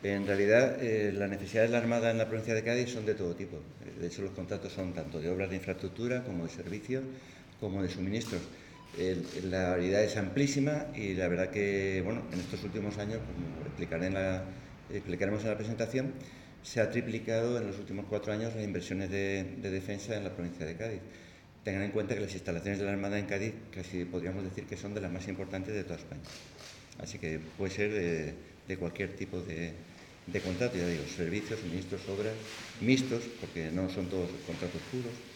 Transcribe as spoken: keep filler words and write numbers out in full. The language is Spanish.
En realidad, eh, las necesidades de la Armada en la provincia de Cádiz son de todo tipo. De hecho, los contratos son tanto de obras de infraestructura como de servicios, como de suministros. El, la variedad es amplísima y la verdad que, bueno, en estos últimos años, como explicaré en la, explicaremos en la presentación, se ha triplicado en los últimos cuatro años las inversiones de, de defensa en la provincia de Cádiz. Tengan en cuenta que las instalaciones de la Armada en Cádiz casi podríamos decir que son de las más importantes de toda España. Así que puede ser de, de cualquier tipo de, de contrato, ya digo, servicios, suministros, obras, mixtos, porque no son todos contratos puros.